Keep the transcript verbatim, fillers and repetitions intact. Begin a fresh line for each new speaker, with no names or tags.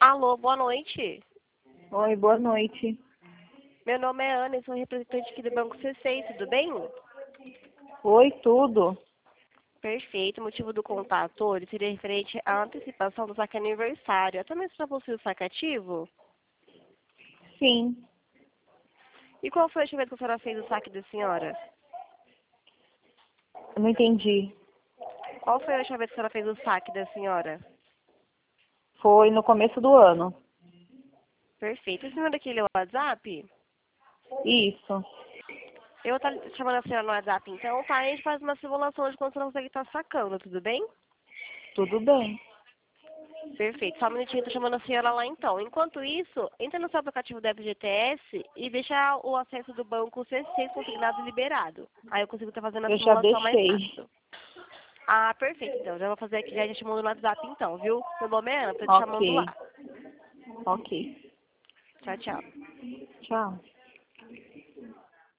Alô, boa noite.
Oi, boa noite.
Meu nome é Ana e sou representante aqui do Banco C seis, tudo bem?
Oi, tudo.
Perfeito. O motivo do contato hoje seria referente à antecipação do saque aniversário. Até mesmo para você o saque ativo?
Sim.
E qual foi a última vez que a senhora fez o saque da senhora?
Eu não entendi.
Qual foi a última vez que a senhora fez o saque da senhora?
Foi no começo do ano.
Perfeito. A senhora aqui leu o WhatsApp?
Isso.
Eu vou estar chamando a senhora no WhatsApp então, tá? A gente faz uma simulação de quanto você consegue estar sacando, tudo bem?
Tudo bem.
Perfeito. Só um minutinho, eu tô chamando a senhora lá então. Enquanto isso, entra no seu aplicativo do F G T S e deixa o acesso do banco C seis consignado e liberado. Aí eu consigo estar fazendo a
Eu já
simulação mais
deixei.
rápido. Ah, perfeito. Então, já vou fazer aqui, já te chamando no WhatsApp então, viu? Meu nome é Ana, tô te chamando
Ok.
lá.
Ok.
Tchau, tchau.
Tchau.